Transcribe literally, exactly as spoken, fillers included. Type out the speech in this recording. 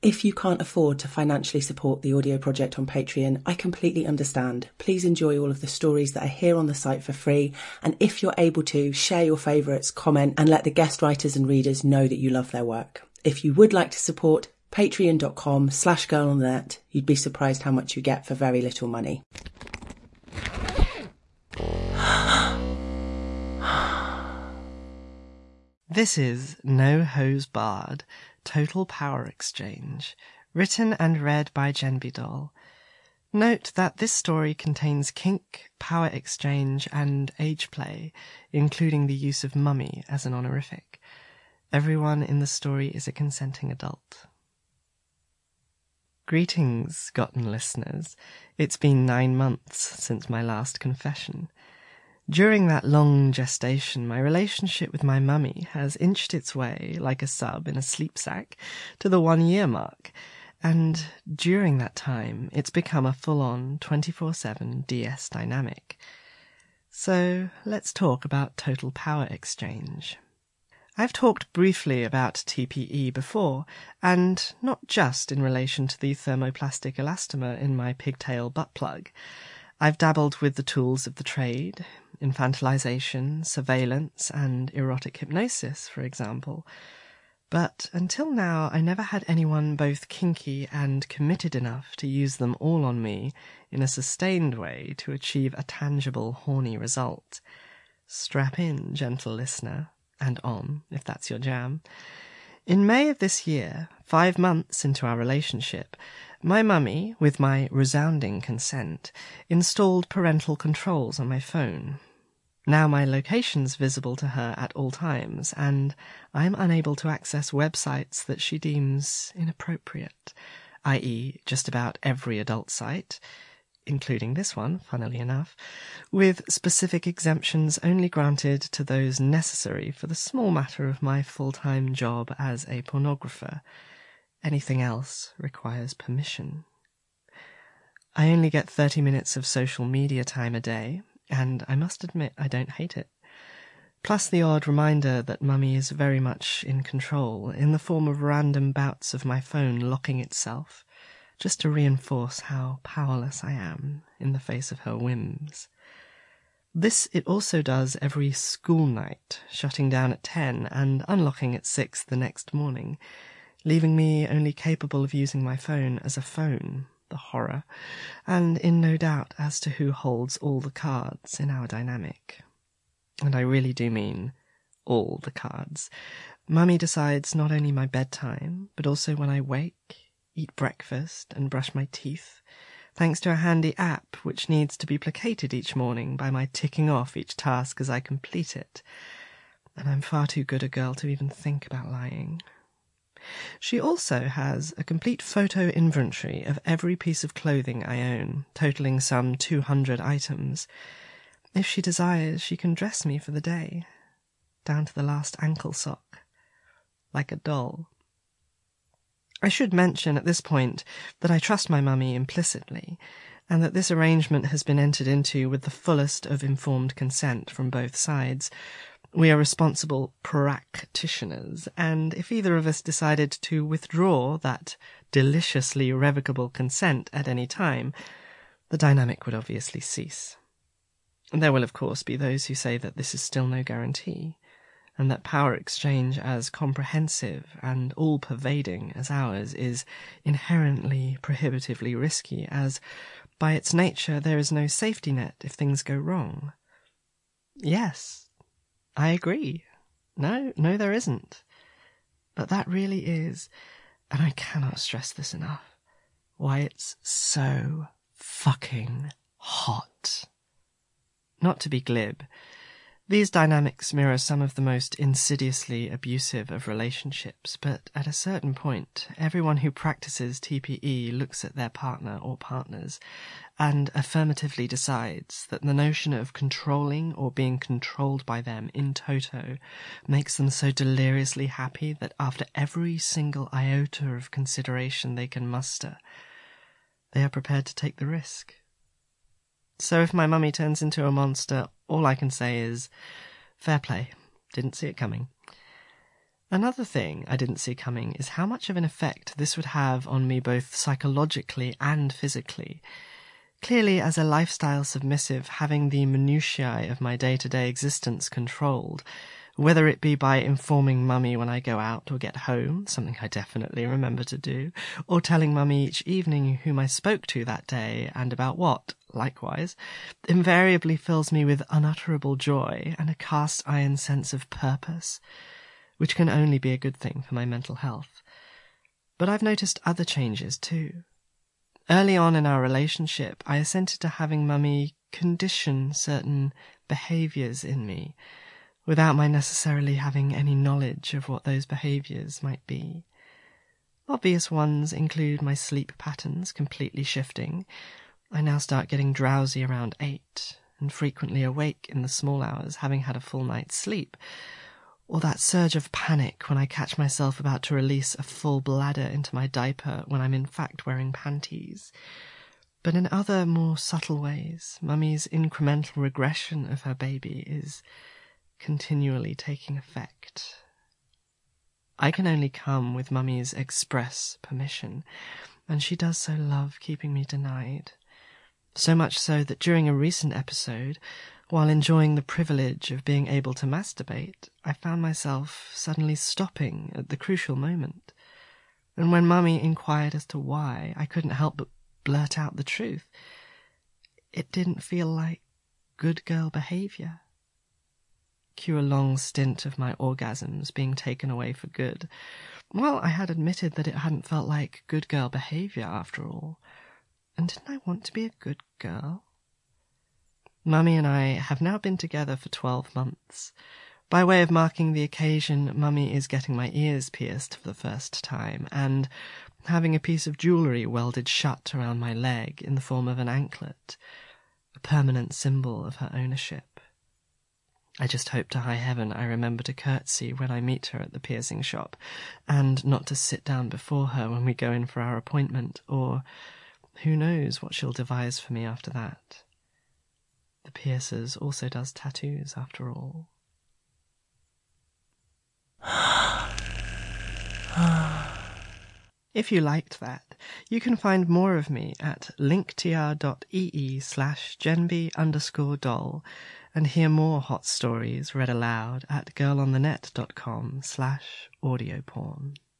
If you can't afford to financially support the audio project on Patreon, I completely understand. Please enjoy all of the stories that are here on the site for free. And if you're able to, share your favourites, comment, and let the guest writers and readers know that you love their work. If you would like to support, patreon.com slash girl on the net. You'd be surprised how much you get for very little money. This is No Hose Barred, Total Power Exchange, written and read by Jen Bidol. Note that this story contains kink, power exchange, and age play, including the use of mummy as an honorific. Everyone in the story is a consenting adult. Greetings, Gotten listeners. It's been nine months since my last confession. During that long gestation, my relationship with my mummy has inched its way, like a sub in a sleep sack, to the one-year mark, and during that time it's become a full-on twenty-four seven D S dynamic. So let's talk about total power exchange. I've talked briefly about T P E before, and not just in relation to the thermoplastic elastomer in my pigtail butt plug. I've dabbled with the tools of the trade, infantilization, surveillance, and erotic hypnosis, for example. But until now, I never had anyone both kinky and committed enough to use them all on me in a sustained way to achieve a tangible, horny result. Strap in, gentle listener, and on, if that's your jam. In May of this year, five months into our relationship, my mummy, with my resounding consent, installed parental controls on my phone. Now my location's visible to her at all times, and I'm unable to access websites that she deems inappropriate, that is just about every adult site, including this one, funnily enough, with specific exemptions only granted to those necessary for the small matter of my full-time job as a pornographer. Anything else requires permission. I only get thirty minutes of social media time a day, and I must admit I don't hate it. Plus the odd reminder that mummy is very much in control, in the form of random bouts of my phone locking itself, just to reinforce how powerless I am in the face of her whims. This it also does every school night, shutting down at ten and unlocking at six the next morning, leaving me only capable of using my phone as a phone, the horror, and in no doubt as to who holds all the cards in our dynamic. And I really do mean all the cards. Mummy decides not only my bedtime, but also when I wake, eat breakfast, and brush my teeth, thanks to a handy app which needs to be placated each morning by my ticking off each task as I complete it. And I'm far too good a girl to even think about lying. She also has a complete photo inventory of every piece of clothing I own, totaling some two hundred items. If she desires, she can dress me for the day, down to the last ankle sock, like a doll. I should mention at this point that I trust my mummy implicitly, and that this arrangement has been entered into with the fullest of informed consent from both sides. We are responsible practitioners, and if either of us decided to withdraw that deliciously irrevocable consent at any time, the dynamic would obviously cease. There will, of course, be those who say that this is still no guarantee, and that power exchange as comprehensive and all-pervading as ours is inherently prohibitively risky, as, by its nature, there is no safety net if things go wrong. Yes, I agree. No, no there isn't. But that really is, and I cannot stress this enough, why it's so fucking hot. Not to be glib, these dynamics mirror some of the most insidiously abusive of relationships, but at a certain point, everyone who practices T P E looks at their partner or partners and affirmatively decides that the notion of controlling or being controlled by them in toto makes them so deliriously happy that after every single iota of consideration they can muster, they are prepared to take the risk. So if my mummy turns into a monster, all I can say is, fair play, didn't see it coming. Another thing I didn't see coming is how much of an effect this would have on me both psychologically and physically. Clearly, as a lifestyle submissive, having the minutiae of my day-to-day existence controlled, whether it be by informing Mummy when I go out or get home, something I definitely remember to do, or telling Mummy each evening whom I spoke to that day and about what, likewise, invariably fills me with unutterable joy and a cast-iron sense of purpose, which can only be a good thing for my mental health. But I've noticed other changes too. Early on in our relationship, I assented to having Mummy condition certain behaviours in me, without my necessarily having any knowledge of what those behaviours might be. Obvious ones include my sleep patterns completely shifting. I now start getting drowsy around eight, and frequently awake in the small hours, having had a full night's sleep, or that surge of panic when I catch myself about to release a full bladder into my diaper when I'm in fact wearing panties. But in other, more subtle ways, Mummy's incremental regression of her baby is continually taking effect. I can only come with Mummy's express permission, and she does so love keeping me denied. So much so that during a recent episode, while enjoying the privilege of being able to masturbate, I found myself suddenly stopping at the crucial moment. And when Mummy inquired as to why, I couldn't help but blurt out the truth. It didn't feel like good girl behaviour. Cue a long stint of my orgasms being taken away for good. Well, I had admitted that it hadn't felt like good girl behaviour after all. And didn't I want to be a good girl? Mummy and I have now been together for twelve months. By way of marking the occasion, Mummy is getting my ears pierced for the first time, and having a piece of jewellery welded shut around my leg in the form of an anklet, a permanent symbol of her ownership. I just hope to high heaven I remember to curtsy when I meet her at the piercing shop, and not to sit down before her when we go in for our appointment, or who knows what she'll devise for me after that. The piercers also does tattoos, after all. If you liked that, you can find more of me at linktr.ee slash genby underscore doll and hear more hot stories read aloud at girlonthenet.com slash audioporn.